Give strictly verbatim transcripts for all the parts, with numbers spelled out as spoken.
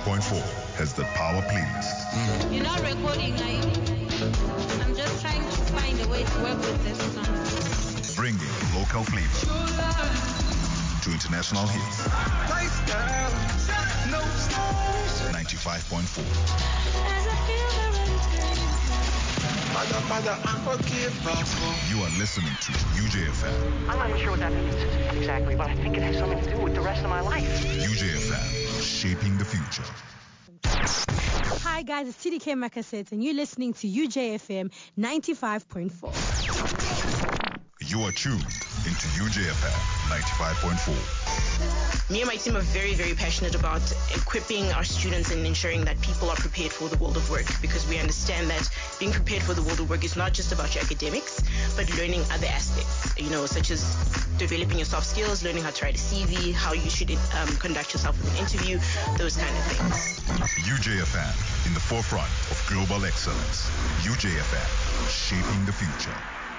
point four has the power please. You're not recording, are you? I'm just trying to find a way to work with this song. Bringing local flavor to international hits. ninety-five point four. You are listening to U J F M. I'm not even sure what that means exactly, but I think it has something to do with the rest of my life. U J F M, shaping the future. Hi guys, it's T D K Makaset and you're listening to U J F M ninety-five point four. You are tuned into U J F M ninety-five point four. Me and my team are very, very passionate about equipping our students and ensuring that people are prepared for the world of work, because we understand that being prepared for the world of work is not just about your academics, but learning other aspects, you know, such as developing your soft skills, learning how to write a C V, how you should um, conduct yourself in an interview, those kind of things. U J F M in the forefront of global excellence. U J F M, shaping the future.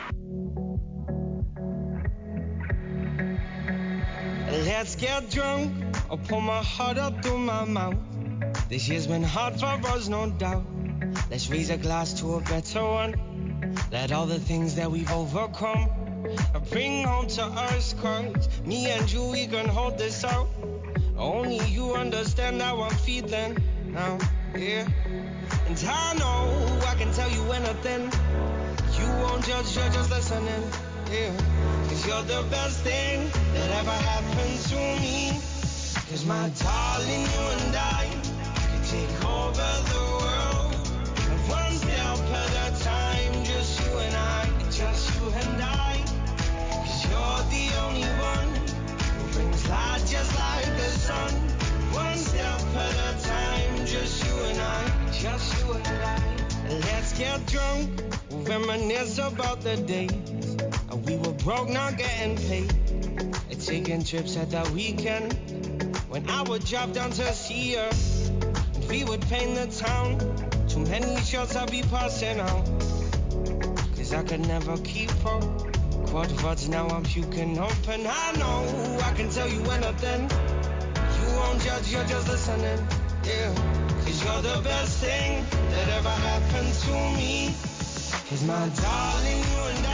Let's get drunk, I'll pull my heart up through my mouth. This year's been hard for us, no doubt. Let's raise a glass to a better one. Let all the things that we've overcome bring home to us, cause me and you, we can hold this out. Only you understand how I'm feeling now, yeah. And I know I can tell you anything. You won't judge, you're just listening, yeah. Cause you're the best thing that ever happened to me. Cause my darling, you and I can take over the world, one step at a time, just you and I, just you and I. Cause you're the only one who brings light just like the sun, one step at a time, just you and I, just you and I. Let's get drunk, we'll reminisce about the days we were broke, not getting paid, and taking trips at the weekend, when I would drop down to see her, and we would paint the town. Too many shots I'd be passing out, cause I could never keep up. Quad words, now I'm puking up, and I know I can tell you anything. You won't judge, you're just listening, yeah. Cause you're the best thing that ever happened to me. Cause my darling, you and I